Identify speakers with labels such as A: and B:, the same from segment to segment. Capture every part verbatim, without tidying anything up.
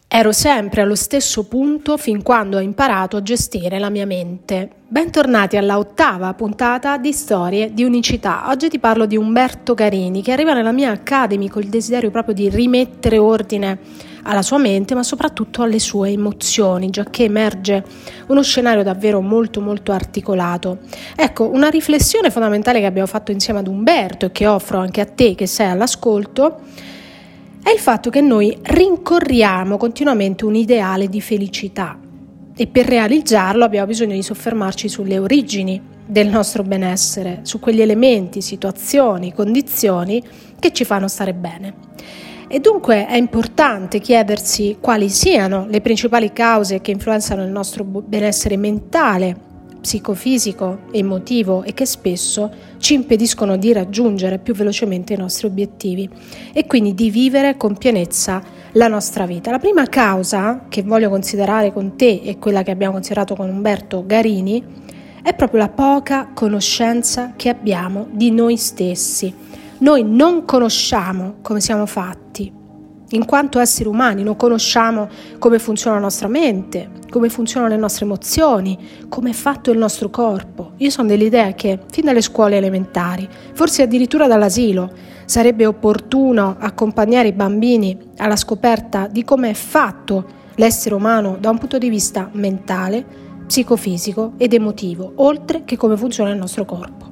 A: Ero sempre allo stesso punto fin quando ho imparato a gestire la mia mente. Bentornati alla ottava puntata di Storie di Unicità. Oggi ti parlo di Umberto Carini, che arriva nella mia Academy col desiderio proprio di rimettere ordine alla sua mente, ma soprattutto alle sue emozioni, giacché emerge uno scenario davvero molto molto articolato. Ecco, una riflessione fondamentale che abbiamo fatto insieme ad Umberto e che offro anche a te che sei all'ascolto è il fatto che noi rincorriamo continuamente un ideale di felicità e per realizzarlo abbiamo bisogno di soffermarci sulle origini del nostro benessere, su quegli elementi, situazioni, condizioni che ci fanno stare bene. E dunque è importante chiedersi quali siano le principali cause che influenzano il nostro benessere mentale, psicofisico, emotivo e che spesso ci impediscono di raggiungere più velocemente i nostri obiettivi e quindi di vivere con pienezza la nostra vita. La prima causa che voglio considerare con te e quella che abbiamo considerato con Umberto Carini è proprio la poca conoscenza che abbiamo di noi stessi. Noi non conosciamo come siamo fatti. In quanto esseri umani non conosciamo come funziona la nostra mente, come funzionano le nostre emozioni, come è fatto il nostro corpo. Io sono dell'idea che fin dalle scuole elementari, forse addirittura dall'asilo, sarebbe opportuno accompagnare i bambini alla scoperta di come è fatto l'essere umano da un punto di vista mentale, psicofisico ed emotivo, oltre che come funziona il nostro corpo.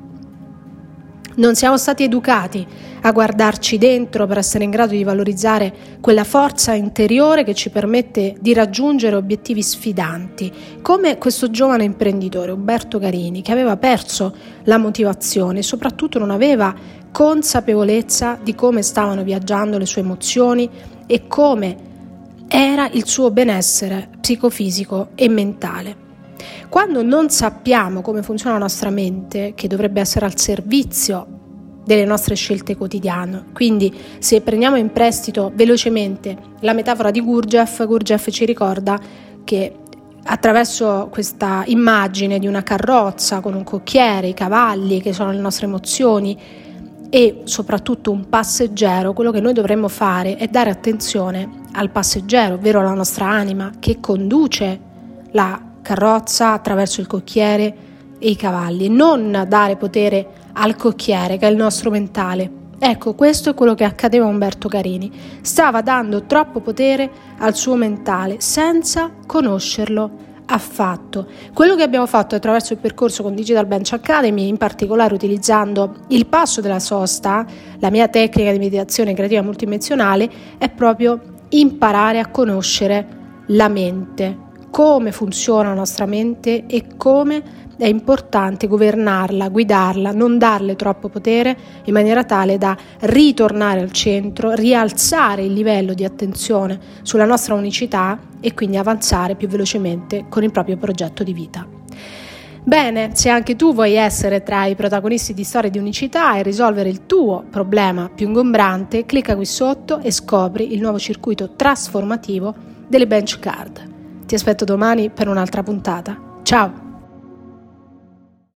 A: Non siamo stati educati a guardarci dentro per essere in grado di valorizzare quella forza interiore che ci permette di raggiungere obiettivi sfidanti, come questo giovane imprenditore Umberto Carini, che aveva perso la motivazione e soprattutto non aveva consapevolezza di come stavano viaggiando le sue emozioni e come era il suo benessere psicofisico e mentale. Quando non sappiamo come funziona la nostra mente, che dovrebbe essere al servizio delle nostre scelte quotidiane, quindi se prendiamo in prestito velocemente la metafora di Gurdjieff, Gurdjieff ci ricorda che attraverso questa immagine di una carrozza con un cocchiere, i cavalli che sono le nostre emozioni e soprattutto un passeggero, quello che noi dovremmo fare è dare attenzione al passeggero, ovvero la nostra anima che conduce la carrozza attraverso il cocchiere e i cavalli, non dare potere al cocchiere che è il nostro mentale. Ecco, questo è quello che accadeva a Umberto Carini, stava dando troppo potere al suo mentale senza conoscerlo affatto. Quello che abbiamo fatto attraverso il percorso con Digital Bench Academy, in particolare utilizzando il passo della sosta, la mia tecnica di meditazione creativa multidimensionale, è proprio imparare a conoscere la mente, come funziona la nostra mente e come è importante governarla, guidarla, non darle troppo potere in maniera tale da ritornare al centro, rialzare il livello di attenzione sulla nostra unicità e quindi avanzare più velocemente con il proprio progetto di vita. Bene, se anche tu vuoi essere tra i protagonisti di Storie di Unicità e risolvere il tuo problema più ingombrante, clicca qui sotto e scopri il nuovo circuito trasformativo delle Bench Card. Ti aspetto domani per un'altra puntata. Ciao!